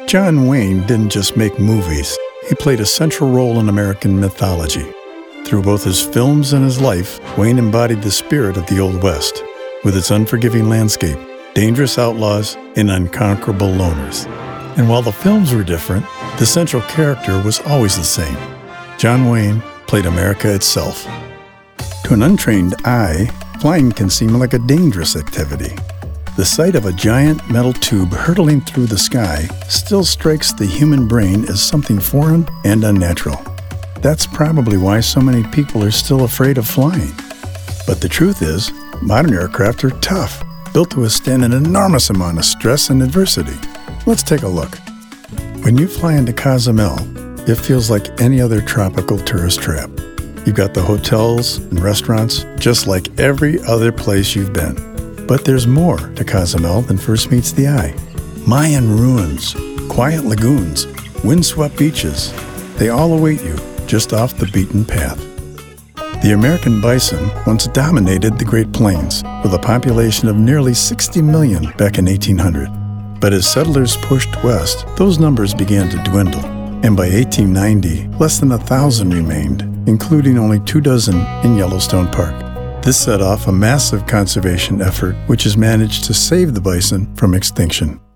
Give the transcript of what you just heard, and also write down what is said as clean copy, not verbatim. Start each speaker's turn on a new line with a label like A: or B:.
A: John Wayne didn't just make movies. He played a central role in American mythology. Through both his films and his life, Wayne embodied the spirit of the Old West, with its unforgiving landscape, dangerous outlaws, and unconquerable loners. And while the films were different, the central character was always the same. John Wayne played America itself. To an untrained eye, flying can seem like a dangerous activity. The sight of a giant metal tube hurtling through the sky still strikes the human brain as something foreign and unnatural. That's probably why so many people are still afraid of flying. But the truth is, modern aircraft are tough, built to withstand an enormous amount of stress and adversity. Let's take a look. When you fly into Cozumel, it feels like any other tropical tourist trap. You've got the hotels and restaurants, just like every other place you've been. But there's more to Cozumel than first meets the eye. Mayan ruins, quiet lagoons, windswept beaches, they all await you just off the beaten path. The American bison once dominated the Great Plains with a population of nearly 60 million back in 1800. But as settlers pushed west, those numbers began to dwindle. And by 1890, less than 1,000 remained, including only 24 in Yellowstone Park. This set off a massive conservation effort which has managed to save the bison from extinction.